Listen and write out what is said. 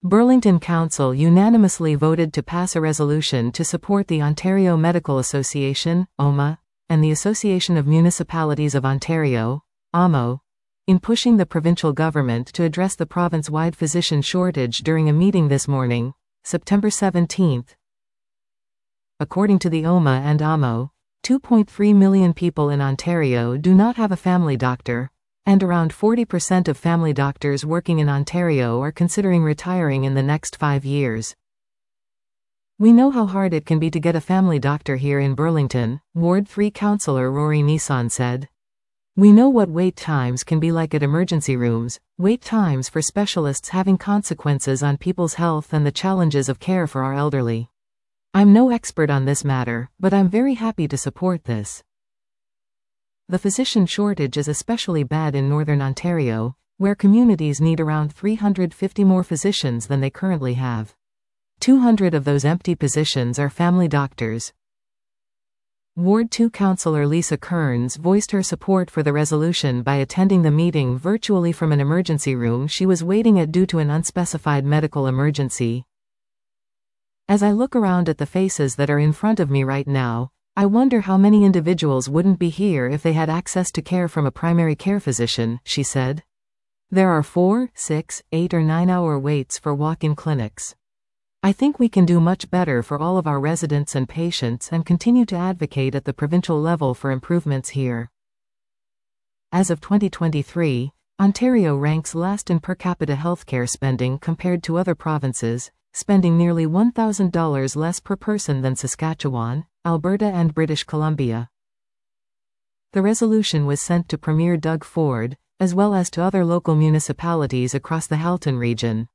Burlington Council unanimously voted to pass a resolution to support the Ontario Medical Association, OMA, and the Association of Municipalities of Ontario, AMO, in pushing the provincial government to address the province-wide physician shortage during a meeting this morning, September 17. According to the OMA and AMO, 2.3 million people in Ontario do not have a family doctor, and around 40% of family doctors working in Ontario are considering retiring in the next 5 years. We know how hard it can be to get a family doctor here in Burlington, Ward 3 Councillor Rory Nissan said. We know what wait times can be like at emergency rooms, wait times for specialists having consequences on people's health and the challenges of care for our elderly. I'm no expert on this matter, but I'm very happy to support this. The physician shortage is especially bad in Northern Ontario, where communities need around 350 more physicians than they currently have. 200 of those empty positions are family doctors. Ward 2 Councillor Lisa Kearns voiced her support for the resolution by attending the meeting virtually from an emergency room she was waiting at due to an unspecified medical emergency. As I look around at the faces that are in front of me right now, I wonder how many individuals wouldn't be here if they had access to care from a primary care physician, she said. There are 4, 6, 8 or 9-hour waits for walk-in clinics. I think we can do much better for all of our residents and patients and continue to advocate at the provincial level for improvements here. As of 2023, Ontario ranks last in per capita healthcare spending compared to other provinces, spending nearly $1,000 less per person than Saskatchewan, Alberta and British Columbia. The resolution was sent to Premier Doug Ford, as well as to other local municipalities across the Halton region.